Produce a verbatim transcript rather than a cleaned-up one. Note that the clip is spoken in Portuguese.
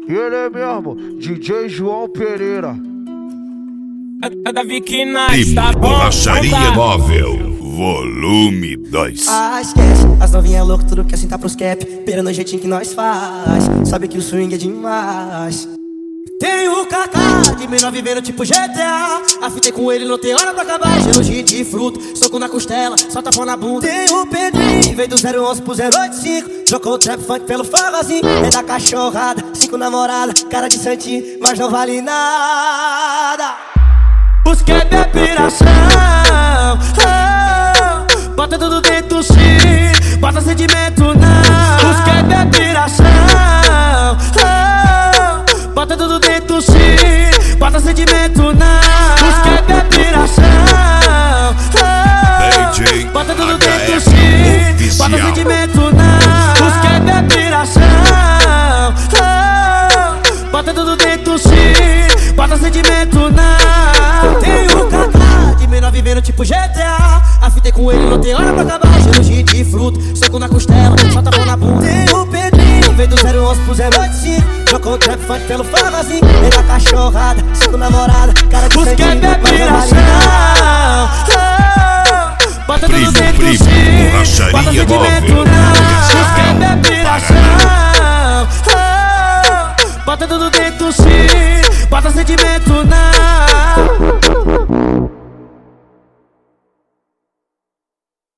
Ele mesmo, D J João Pereira. É da Vicky Nice, tá bom? Borracharia Móvel, volume dois. Ah, esquece, as novinhas loucas, tudo quer sentar pros cap. Pera no jeitinho que nós faz, sabe que o swing é demais. Tem o Kaká, de menor vivendo tipo G T A. Afitei com ele, não tem hora pra acabar. Gelo de fruto, soco na costela, só tapão na bunda. Tem o Pedrinho, veio do zero onze pro zero oito cinco. Jogou o trap funk pelo forrozinho. É da cachorrada, cinco namorada, cara de santinho, mas não vale nada. Os cap é piração, oh, bota tudo dentro do sim, bota sentimento não. Os cap é piração, oh, bota tudo dentro do sim, bota sentimento não. Os cap é piração, oh, bota tudo dentro do sim, bota sentimento não. Os cap é piração, oh, bota tudo dentro do sim, bota sentimento não. Tem o Kaká, de menor vivendo tipo G T A. Afitei com ele, não tem hora pra acabar. Gelo de fruto, soco na costela, só tapão na bunda. Tem o Pedrinho, veio do zero onze pro zero oito cinco. Jogou o trap funk pelo forrozinho. É da cachorrada, cinco namorada, cara de santinho, mas não vale nada. Bota tudo dentro do sim, bota sentimento não. Os cap é piração,